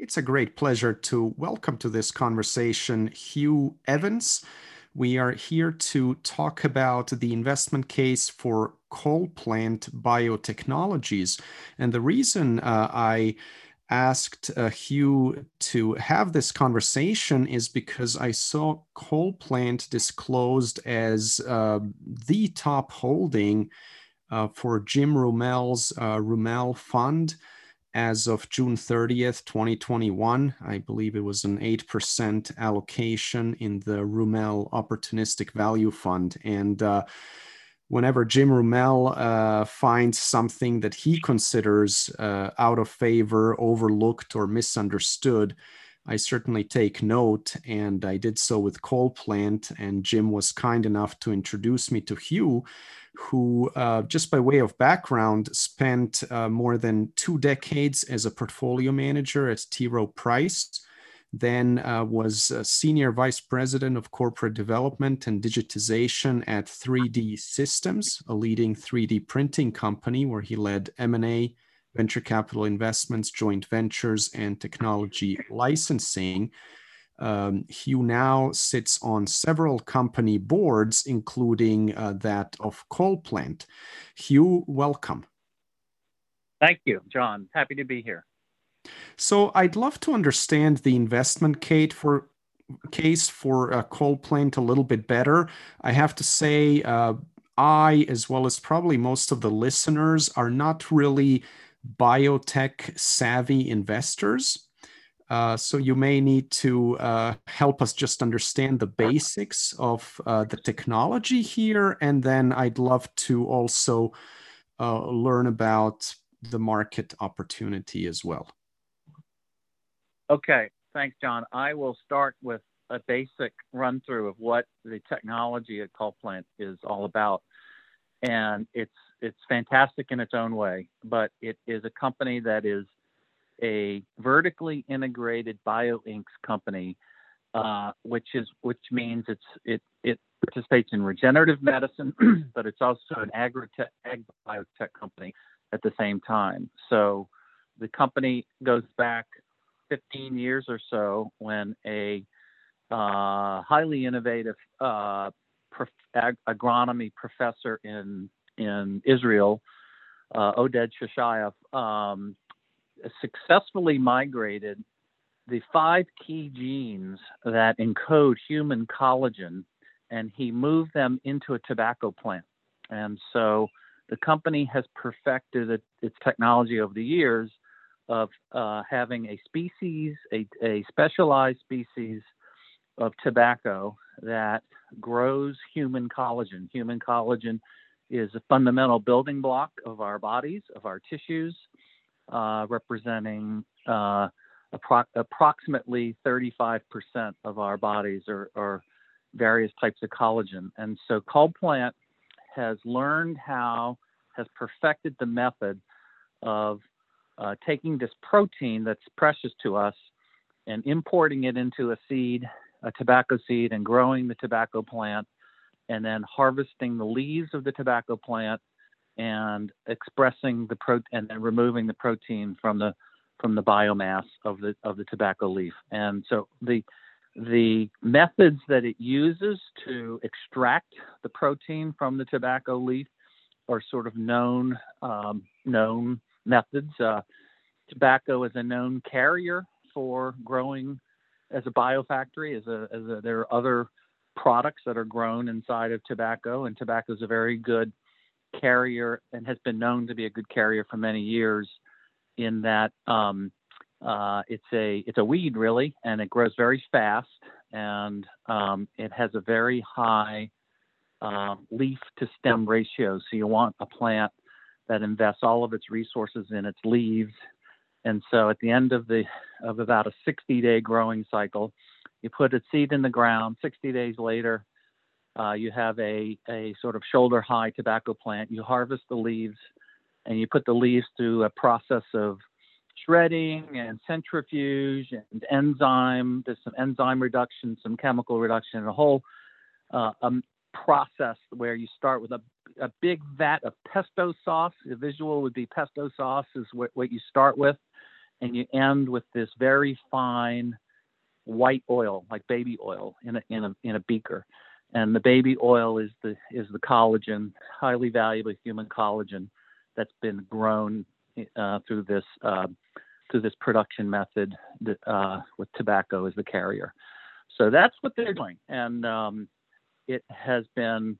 It's a great pleasure to welcome to this conversation Hugh Evans. We are here to talk about the investment case for CollPlant Biotechnologies. And the reason I asked Hugh to have this conversation is because I saw CollPlant disclosed as the top holding for Jim Rumel's Rumel Fund as of June 30th, 2021. I believe it was an 8% allocation in the Rumel Opportunistic Value Fund. And whenever Jim Rumel finds something that he considers out of favor, overlooked, or misunderstood, I certainly take note, and I did so with CollPlant, and Jim was kind enough to introduce me to Hugh, who, just by way of background, spent more than 2 decades as a portfolio manager at T. Rowe Price, then was Senior Vice President of Corporate Development and Digitization at 3D Systems, a leading 3D printing company where he led M&A, venture capital investments, joint ventures, and technology licensing. Hugh now sits on several company boards, including that of CollPlant. Hugh, welcome. Thank you, John. Happy to be here. So I'd love to understand the investment case for CollPlant a little bit better. I have to say, I, as well as probably most of the listeners, are not really biotech savvy investors. So you may need to help us just understand the basics of the technology here. And then I'd love to also learn about the market opportunity as well. Okay, thanks, John. I will start with a basic run through of what the technology at CollPlant is all about. And it's fantastic in its own way, but it is a company that is a vertically integrated bioinks company, which means it participates in regenerative medicine, but it's also an ag biotech company at the same time. So the company goes back 15 years or so when a highly innovative agronomy professor in Israel, Oded Shashayev, successfully migrated the 5 key genes that encode human collagen, and he moved them into a tobacco plant. And so the company has perfected its technology over the years of having a specialized species of tobacco that grows human collagen. Human collagen is a fundamental building block of our bodies, of our tissues, representing approximately 35% of our bodies are various types of collagen. And so CollPlant has perfected the method of taking this protein that's precious to us and importing it into a tobacco seed, and growing the tobacco plant, and then harvesting the leaves of the tobacco plant and expressing the and then removing the protein from the biomass of the tobacco leaf. And so the methods that it uses to extract the protein from the tobacco leaf are sort of known methods. Tobacco is a known carrier for growing as a biofactory. There are other products that are grown inside of tobacco, and tobacco is a very good carrier and has been known to be a good carrier for many years, in that it's a weed, really, and it grows very fast, and it has a very high leaf to stem ratio. So you want a plant that invests all of its resources in its leaves. And so at the end of about a 60-day growing cycle, you put a seed in the ground. 60 days later, you have a sort of shoulder-high tobacco plant. You harvest the leaves, and you put the leaves through a process of shredding and centrifuge and enzyme. There's some enzyme reduction, some chemical reduction, and a whole process where you start with a big vat of pesto sauce. The visual would be pesto sauce is what you start with. and you end with this very fine white oil, like baby oil, in a beaker. And the baby oil is the collagen, highly valuable human collagen that's been grown through this production method with tobacco as the carrier. So that's what they're doing, and it has been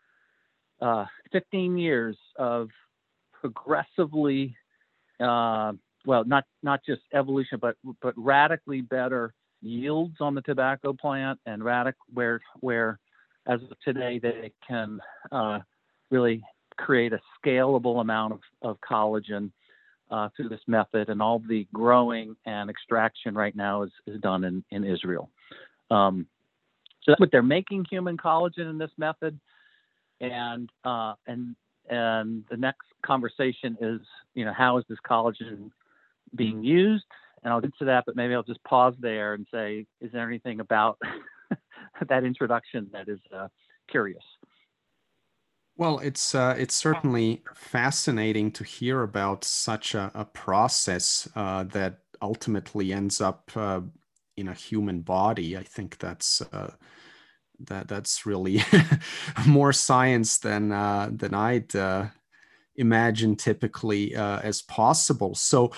15 years of progressively, well, not just evolution, but radically better yields on the tobacco plant, and where as of today they can really create a scalable amount of collagen through this method, and all the growing and extraction right now is done in Israel. So that's what they're making, human collagen in this method, and the next conversation is, how is this collagen being used? And I'll get to that, but maybe I'll just pause there and say, is there anything about that introduction that is curious? Well, it's certainly fascinating to hear about such a process that ultimately ends up in a human body. I think that's really more science than I'd imagine typically as possible. So,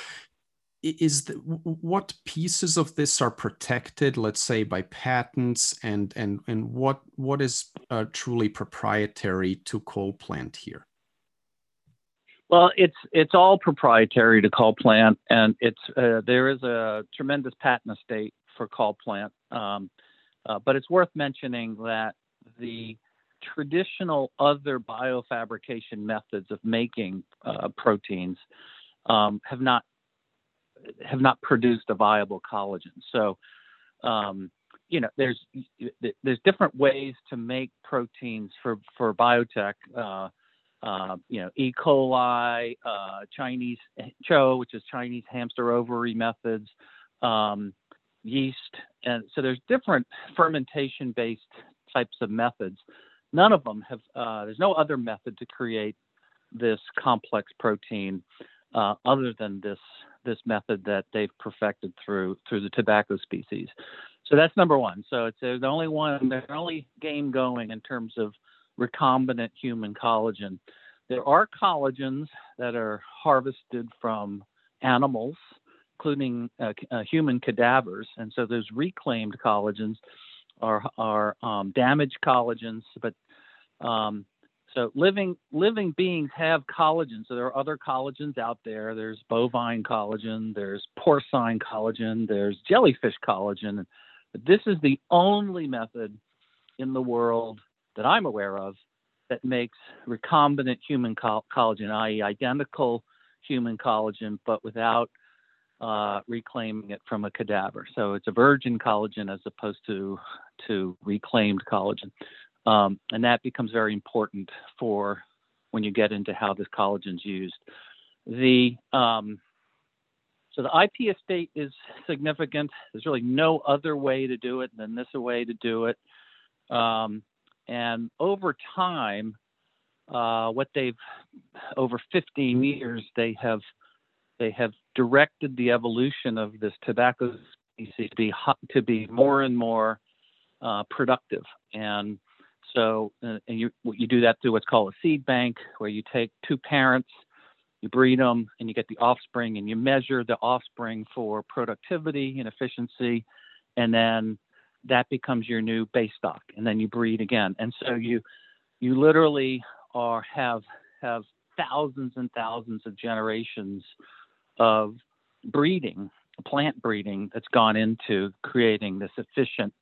what pieces of this are protected, let's say, by patents, and what is truly proprietary to CollPlant here? Well, it's all proprietary to CollPlant, and there is a tremendous patent estate for CollPlant. But it's worth mentioning that the traditional other biofabrication methods of making proteins have not produced a viable collagen. So, there's different ways to make proteins for biotech. E. coli, Chinese CHO, which is Chinese hamster ovary methods, yeast, and so there's different fermentation-based types of methods. None of them have. There's no other method to create this complex protein other than this method that they've perfected through the tobacco species. So that's number one. So it's the only game going in terms of recombinant human collagen. There are collagens that are harvested from animals, including human cadavers, and so those reclaimed collagens are damaged collagens. But so living beings have collagen. So there are other collagens out there. There's bovine collagen, there's porcine collagen, there's jellyfish collagen. But this is the only method in the world that I'm aware of that makes recombinant human collagen, i.e. identical human collagen, but without reclaiming it from a cadaver. So it's a virgin collagen as opposed to reclaimed collagen. And that becomes very important for when you get into how this collagen is used. So the IP estate is significant. There's really no other way to do it than this way to do it. And over time, over 15 years, they have directed the evolution of this tobacco species to be more and more productive. And so you do that through what's called a seed bank, where you take two parents, you breed them, and you get the offspring, and you measure the offspring for productivity and efficiency, and then that becomes your new base stock, and then you breed again. And so you literally have thousands and thousands of generations of breeding, plant breeding, that's gone into creating this efficient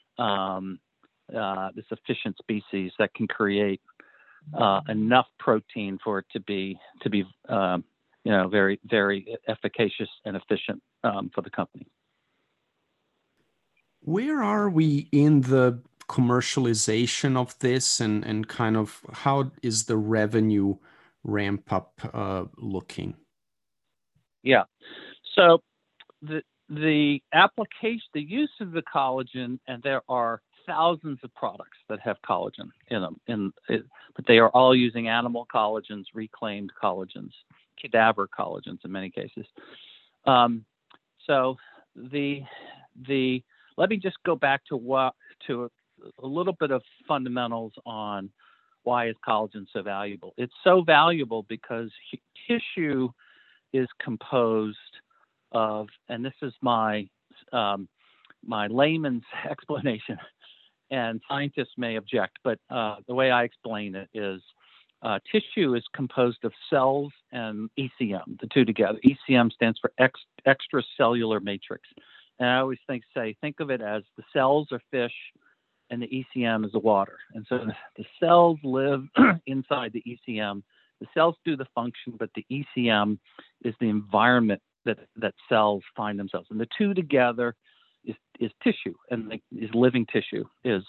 species that can create enough protein for it to be very, very efficacious and efficient for the company. Where are we in the commercialization of this, and kind of how is the revenue ramp up looking? Yeah, so the application, the use of the collagen, and there are thousands of products that have collagen in them, but they are all using animal collagens, reclaimed collagens, cadaver collagens in many cases. So the let me just go back to a little bit of fundamentals on why is collagen so valuable. It's so valuable because tissue is composed of, and this is my my layman's explanation, and scientists may object, but the way I explain it is tissue is composed of cells and ECM, the two together. ECM stands for extracellular matrix. And I always think of it as the cells are fish and the ECM is the water. And so the cells live inside the ECM. The cells do the function, but the ECM is the environment that cells find themselves. And the two together is tissue, and is living tissue.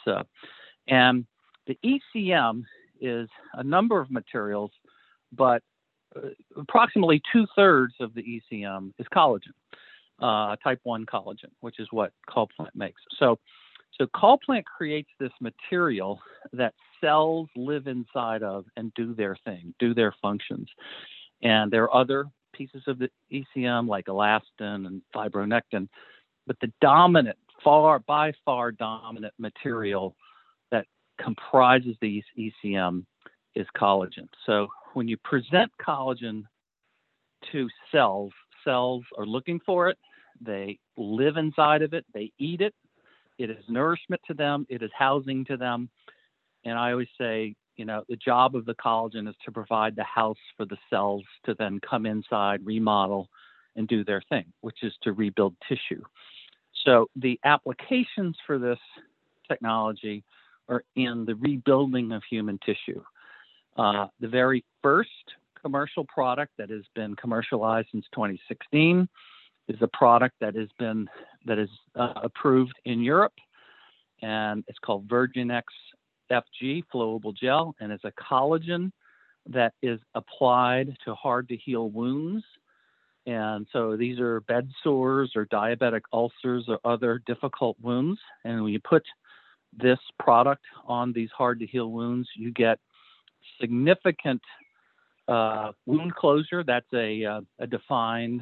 And the ECM is a number of materials, but approximately 2/3 of the ECM is collagen, type 1 collagen, which is what CallPlant makes. So CallPlant creates this material that cells live inside of and do their thing, do their functions. And there are other pieces of the ECM like elastin and fibronectin, but the dominant, by far dominant material that comprises the ECM is collagen. So when you present collagen to cells, cells are looking for it. They live inside of it. They eat it. It is nourishment to them. It is housing to them. And I always say, the job of the collagen is to provide the house for the cells to then come inside, remodel, and do their thing, which is to rebuild tissue. So the applications for this technology are in the rebuilding of human tissue. The very first commercial product that has been commercialized since 2016 is a product that is approved in Europe, and it's called Virginex FG flowable gel, and it's a collagen that is applied to hard to heal wounds. And so these are bed sores or diabetic ulcers or other difficult wounds. And when you put this product on these hard to heal wounds, you get significant wound closure. That's a defined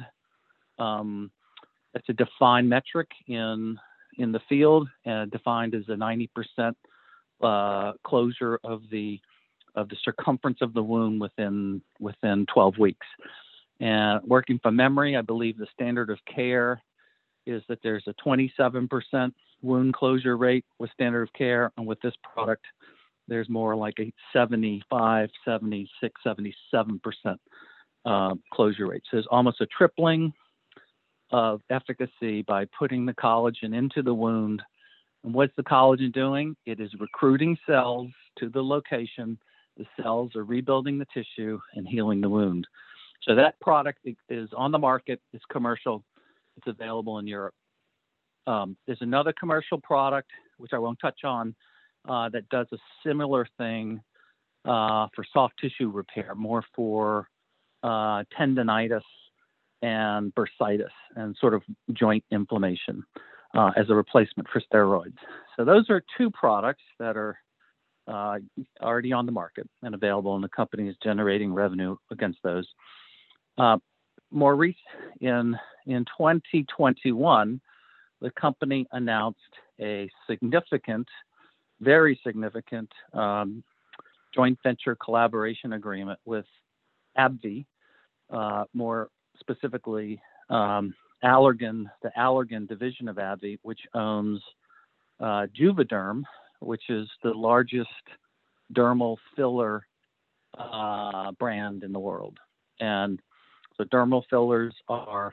metric in the field, and defined as a 90% closure of the circumference of the wound within 12 weeks. And working from memory, I believe the standard of care is that there's a 27% wound closure rate with standard of care, and with this product, there's more like a 75, 76, 77% closure rate. So there's almost a tripling of efficacy by putting the collagen into the wound. And what's the collagen doing? It is recruiting cells to the location. The cells are rebuilding the tissue and healing the wound. So that product is on the market. It's commercial. It's available in Europe. There's another commercial product, which I won't touch on, that does a similar thing for soft tissue repair, more for tendonitis and bursitis and sort of joint inflammation as a replacement for steroids. So those are two products that are already on the market and available, and the company is generating revenue against those. More recent, in 2021, the company announced a very significant joint venture collaboration agreement with AbbVie, more specifically Allergan, the Allergan division of AbbVie, which owns Juvederm, which is the largest dermal filler brand in the world. And so dermal fillers are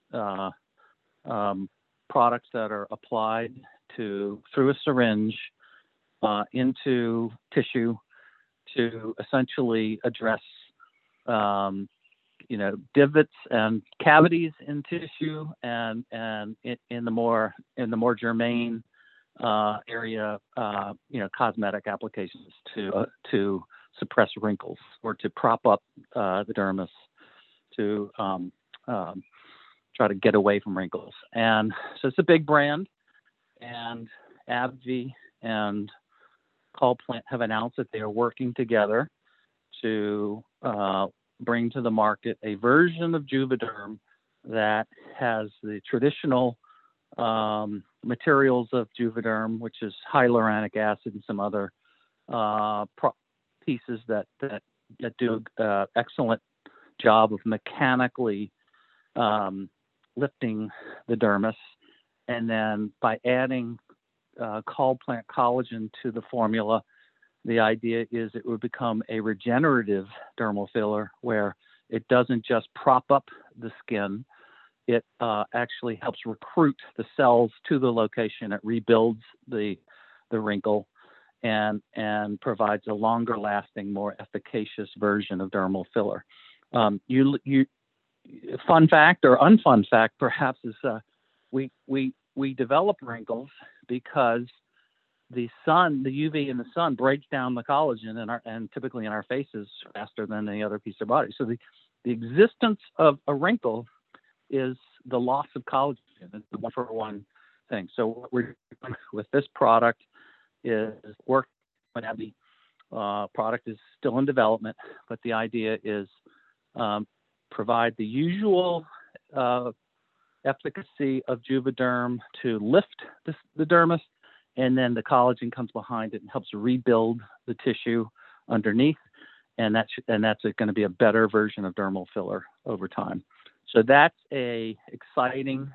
products that are applied through a syringe into tissue to essentially address divots and cavities in tissue, and in the more germane area, cosmetic applications to suppress wrinkles or to prop up the dermis to try to get away from wrinkles. And so it's a big brand, and AbbVie and CallPlant have announced that they are working together to bring to the market a version of Juvederm that has the traditional materials of Juvederm, which is hyaluronic acid and some other pieces that do an excellent job of mechanically lifting the dermis. And then by adding Callplant collagen to the formula, the idea is it would become a regenerative dermal filler where it doesn't just prop up the skin. It actually helps recruit the cells to the location. It rebuilds the wrinkle and provides a longer lasting, more efficacious version of dermal filler. Fun fact or unfun fact perhaps is we develop wrinkles because the UV in the sun breaks down the collagen and typically in our faces faster than any other piece of body. So the existence of a wrinkle is the loss of collagen. It's the one-for-one thing. So what we're doing with this product is work. The product is still in development, but the idea is provide the usual efficacy of Juvederm to lift the dermis, and then the collagen comes behind it and helps rebuild the tissue underneath, and that's going to be a better version of dermal filler over time. So that's a exciting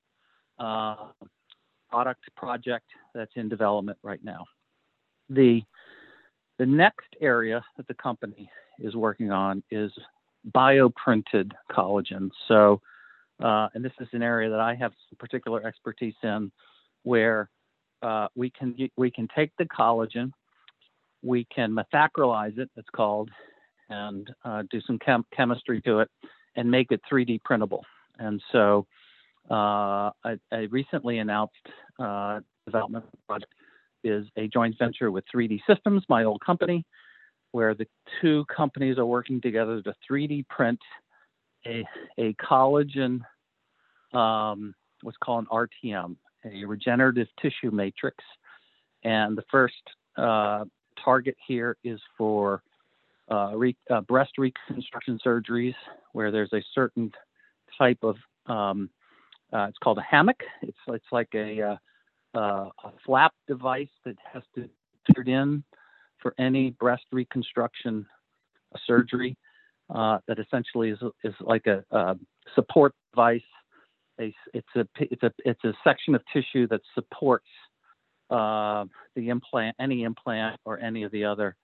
product project that's in development right now. The next area that the company is working on is bioprinted collagen. So, and this is an area that I have some particular expertise in, where we can take the collagen, we can methacrylize it, it's called, and do some chemistry to it and make it 3D printable. And so I recently announced development project is a joint venture with 3D Systems, my old company, where the two companies are working together to 3D print a collagen, what's called an RTM, a regenerative tissue matrix. And the first target here is for breast reconstruction surgeries, where there's a certain type of, it's called a hammock. It's like a flap device that has to be fitted in for any breast reconstruction surgery. That essentially is like a support device. It's a section of tissue that supports the implant, any implant or any of the other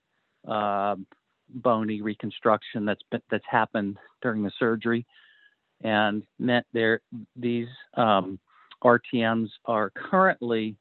bony reconstruction that's happened during the surgery. And these RTMs are currently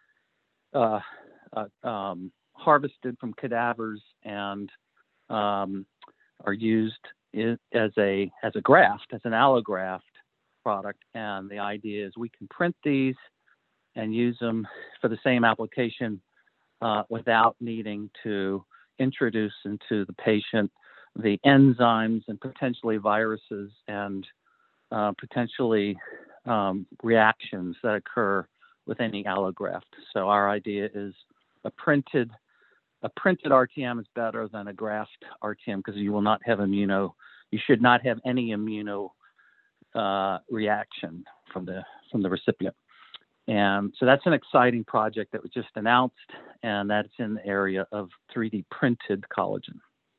harvested from cadavers and are used as a graft, as an allograft product. And the idea is we can print these and use them for the same application without needing to introduce into the patient the enzymes and potentially viruses and potentially reactions that occur with any allograft. So our idea is a printed RTM is better than a graft RTM because you will not have you should not have any immuno reaction from the recipient. And so that's an exciting project that was just announced, and that's in the area of 3D printed collagen.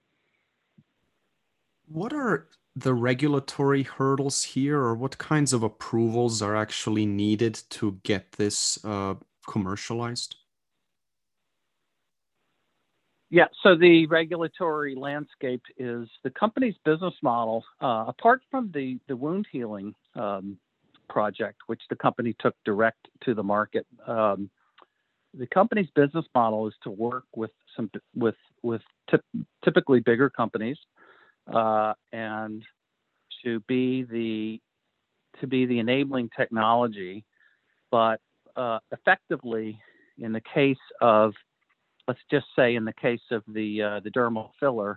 What are the regulatory hurdles here, or what kinds of approvals are actually needed to get this commercialized? Yeah, so the regulatory landscape is the company's business model, apart from the wound healing project, which the company took direct to the market. The company's business model is to work with typically bigger companies and to be the enabling technology, but effectively in the case of, let's just say in the case of the dermal filler,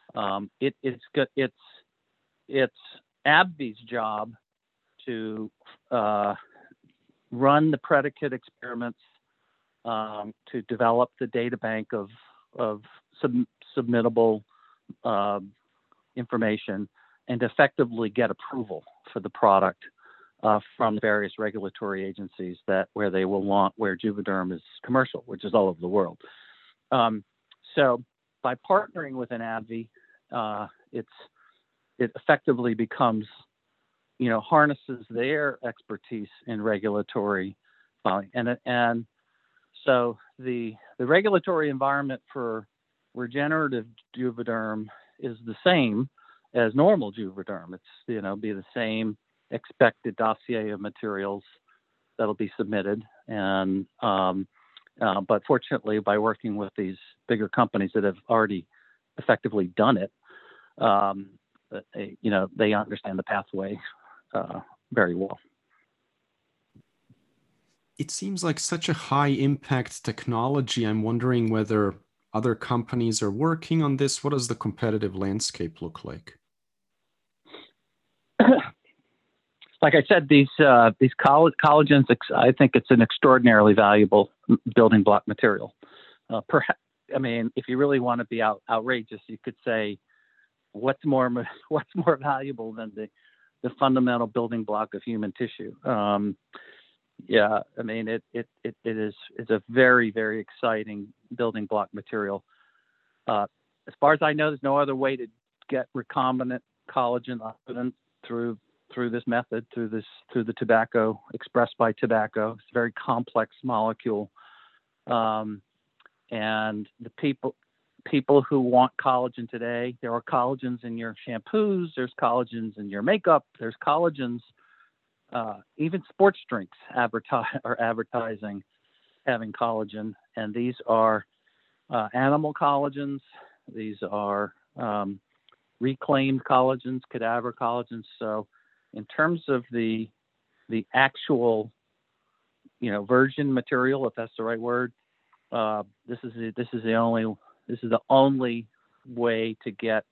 it's AbbVie's job to run the predicate experiments, to develop the data bank of submittable information, and effectively get approval for the product from various regulatory agencies where Juvederm is commercial, which is all over the world. So by partnering with an AbbVie, it effectively becomes, harnesses their expertise in regulatory filing, and so the regulatory environment for regenerative Juvederm is the same as normal Juvederm. It's be the same expected dossier of materials that'll be submitted, and but fortunately, by working with these bigger companies that have already effectively done it, they understand the pathway very well. It seems like such a high impact technology. I'm wondering whether other companies are working on this. What does the competitive landscape look like? Like I said, these collagens, I think it's an extraordinarily valuable building block material. Perhaps, if you really want to be outrageous, you could say, what's more valuable than the fundamental building block of human tissue? It's a very, very exciting building block material. As far as I know, there's no other way to get recombinant collagen through this method, through the tobacco, expressed by tobacco. It's a very complex molecule, and the people who want collagen today, there are collagens in your shampoos, there's collagens in your makeup, there's collagens. Even sports drinks are advertising having collagen, and these are animal collagens. These are reclaimed collagens, cadaver collagens. So, in terms of the actual, virgin material, if that's the right word, this is the only way to get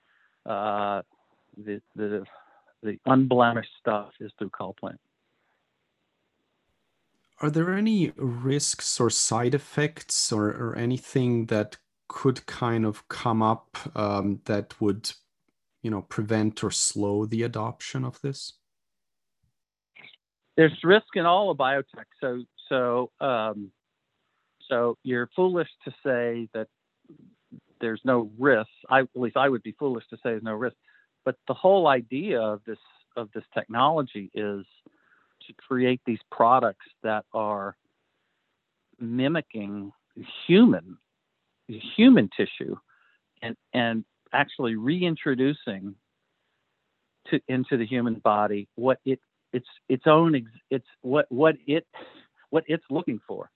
the unblemished stuff is through CollPlant. Are there any risks or side effects or anything that could kind of come up that would, prevent or slow the adoption of this? There's risk in all of biotech. So you're foolish to say that there's no risk. At least I would be foolish to say there's no risk. But the whole idea of this technology is to create these products that are mimicking human tissue and actually reintroducing into the human body what it's looking for.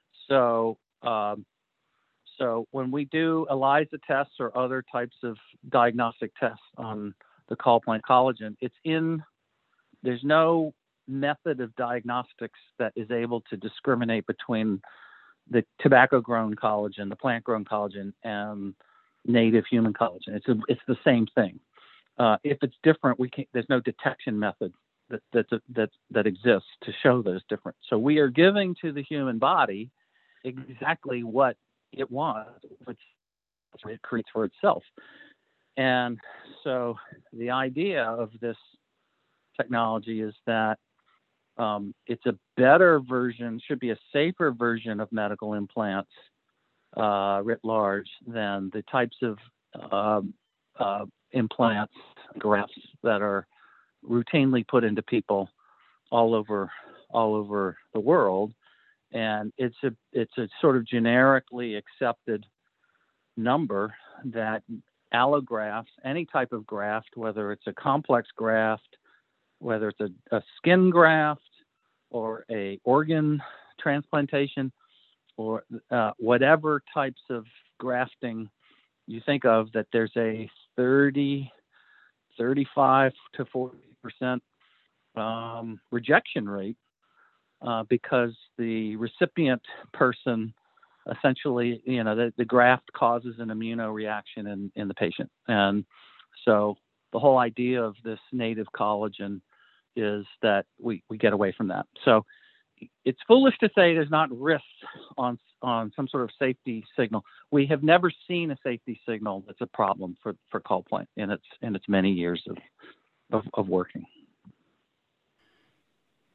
So when we do ELISA tests or other types of diagnostic tests on the CollPlant collagen, there's no method of diagnostics that is able to discriminate between the tobacco-grown collagen, the plant-grown collagen, and native human collagen. It's the same thing. If it's different, there's no detection method that exists to show that it's different. So we are giving to the human body exactly what it wants, which it creates for itself. And so the idea of this technology is that it's a better version, should be a safer version of medical implants writ large than the types of implants, grafts that are routinely put into people all over the world. And it's a sort of generically accepted number that allografts, any type of graft, whether it's a complex graft, whether it's a skin graft or a organ transplantation, or whatever types of grafting you think of, that there's a 35 to 40% rejection rate because the recipient person essentially, the graft causes an immunoreaction in the patient. And so the whole idea of this native collagen is that we get away from that. So it's foolish to say there's not risks on some sort of safety signal. We have never seen a safety signal that's a problem for CollPlant in its many years of working.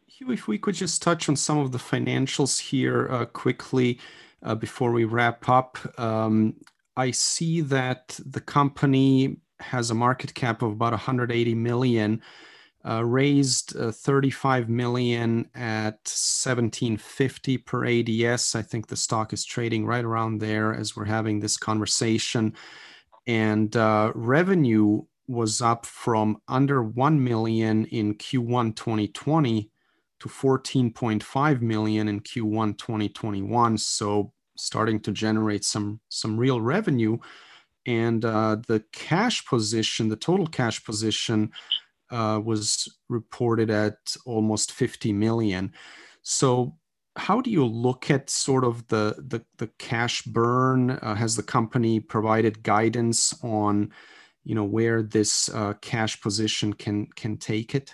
Hugh, if we could just touch on some of the financials here quickly before we wrap up. I see that the company has a market cap of about 180 million, raised 35 million at 17.50 per ADS. I think the stock is trading right around there as we're having this conversation. And revenue was up from under 1 million in Q1 2020 to 14.5 million in Q1 2021. So starting to generate some real revenue. And the cash position, the total cash position, was reported at almost 50 million. So how do you look at sort of the cash burn? Has the company provided guidance on, where this cash position can take it?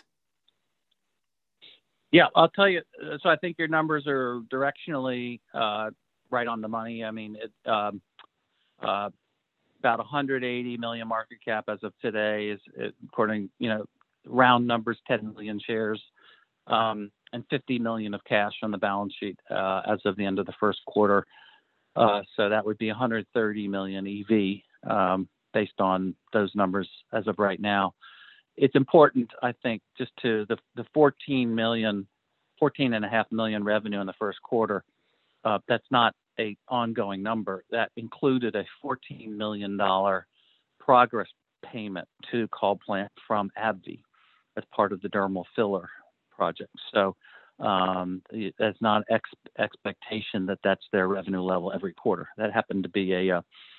Yeah, I'll tell you. So I think your numbers are directionally right on the money. I mean, about 180 million market cap as of today is according, round numbers, 10 million shares, and 50 million of cash on the balance sheet as of the end of the first quarter. So that would be 130 million EV based on those numbers as of right now. It's important, I think, just to the 14.5 million revenue in the first quarter. That's not a ongoing number. That included a $14 million progress payment to CallPlant from AbbVie as part of the dermal filler project. So that's not expectation that that's their revenue level every quarter. That happened to be a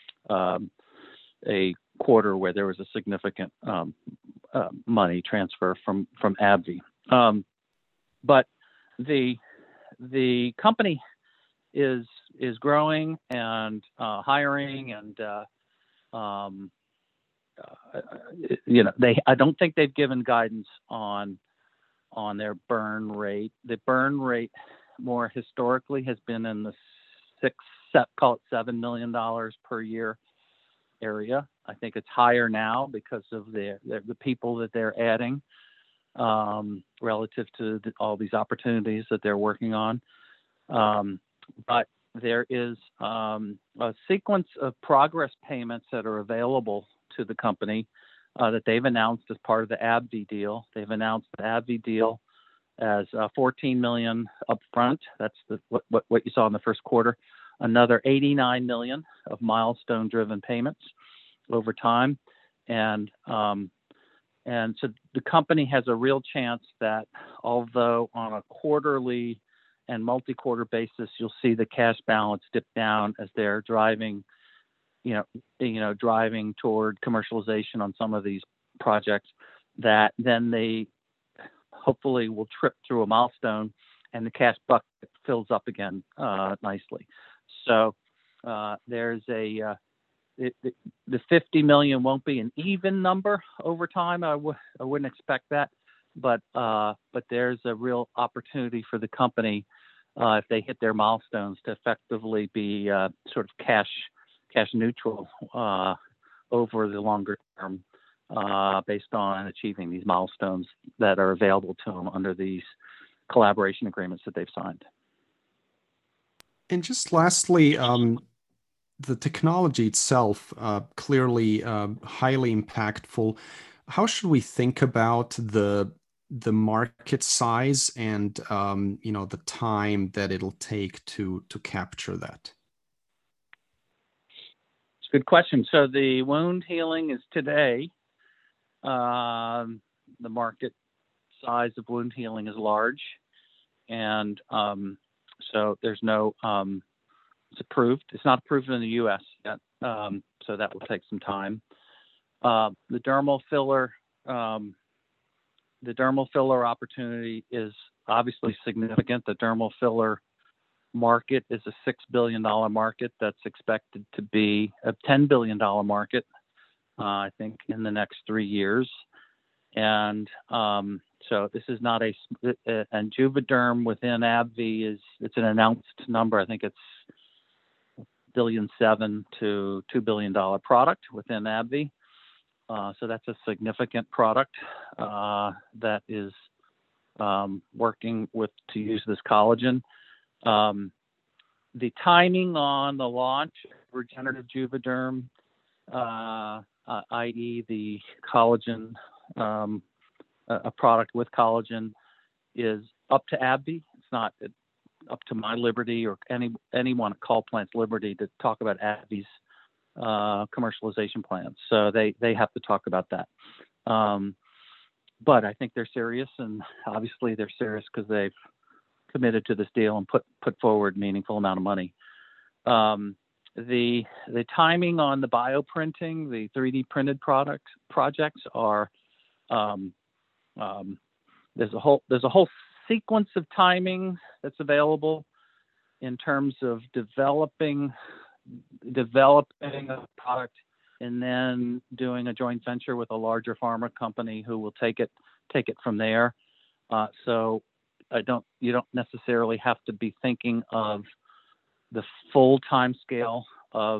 quarter where there was a significant money transfer from AbbVie. But the company is growing and hiring, and I don't think they've given guidance on their burn rate. The burn rate more historically has been in the call it $7 million per year area. I think it's higher now because of the people that they're adding relative to all these opportunities that they're working on. But there is a sequence of progress payments that are available to the company that they've announced as part of the AbbVie deal. They've announced the AbbVie deal as $14 million upfront. That's what you saw in the first quarter. Another $89 million of milestone-driven payments over time, and so the company has a real chance that, although on a quarterly and multi-quarter basis, you'll see the cash balance dip down as they're driving toward commercialization on some of these projects, that then they hopefully will trip through a milestone and the cash bucket fills up again nicely. So there's the 50 million won't be an even number over time. I wouldn't expect that, but there's a real opportunity for the company if they hit their milestones to effectively be sort of cash neutral over the longer term based on achieving these milestones that are available to them under these collaboration agreements that they've signed. And just lastly, the technology itself clearly highly impactful. How should we think about the market size and the time that it'll take to capture that? It's a good question. So the wound healing is today. The market size of wound healing is large, and so there's no. It's approved. It's not approved in the U.S. yet, so that will take some time. The dermal filler opportunity is obviously significant. The dermal filler market is a $6 billion market that's expected to be a $10 billion market, I think, in the next 3 years. And so this is not and Juvéderm within AbbVie it's an announced number. I think it's $1.7 billion to $2 billion product within AbbVie. So that's a significant product that is working with to use this collagen. The timing on the launch of regenerative Juvederm, i.e. the collagen, a product with collagen, is up to AbbVie. It's not up to my liberty or anyone at CallPlant's liberty to talk about AbbVie's commercialization plans. So they have to talk about that. But I think they're serious, and obviously they're serious because they've committed to this deal and put forward meaningful amount of money. The timing on the bioprinting, the 3D printed projects are there's a whole sequence of timing that's available in terms of developing a product and then doing a joint venture with a larger pharma company who will take it from there. So you don't necessarily have to be thinking of the full time scale of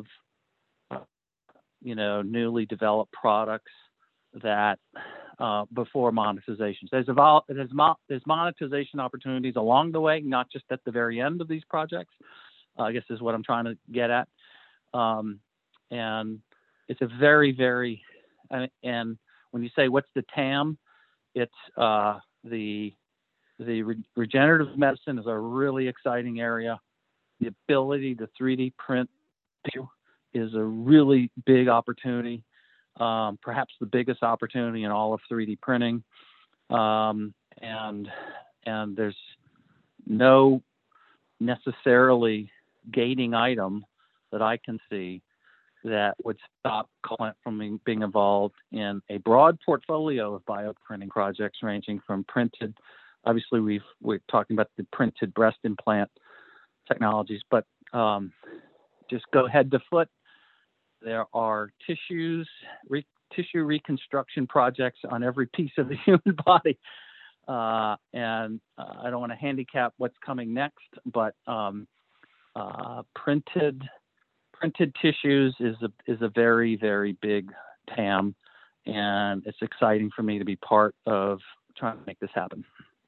newly developed products that before monetization. There's monetization opportunities along the way, not just at the very end of these projects. I guess is what I'm trying to get at. And it's a very, very, and when you say what's the TAM, it's the regenerative medicine is a really exciting area. The ability to 3D print is a really big opportunity, perhaps the biggest opportunity in all of 3D printing. And there's no necessarily gating item that I can see that would stop CallPlant from being involved in a broad portfolio of bioprinting projects ranging from printed. Obviously, we're talking about the printed breast implant technologies, but just go head to foot. There are tissue reconstruction projects on every piece of the human body, and I don't want to handicap what's coming next, but printed tissues is a very, very big TAM, and it's exciting for me to be part of trying to make this happen.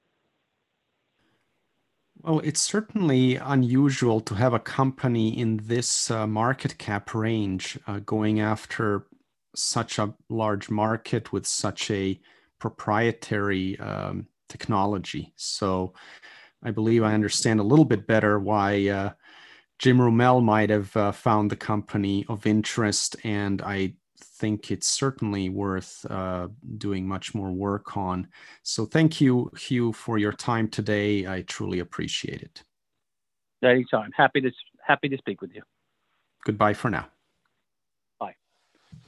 Well, it's certainly unusual to have a company in this market cap range going after such a large market with such a proprietary technology. So I believe I understand a little bit better why Jim Roumell might have found the company of interest, and I think it's certainly worth doing much more work on. So thank you, Hugh, for your time today. I truly appreciate it. Anytime. Happy to speak with you. Goodbye for now.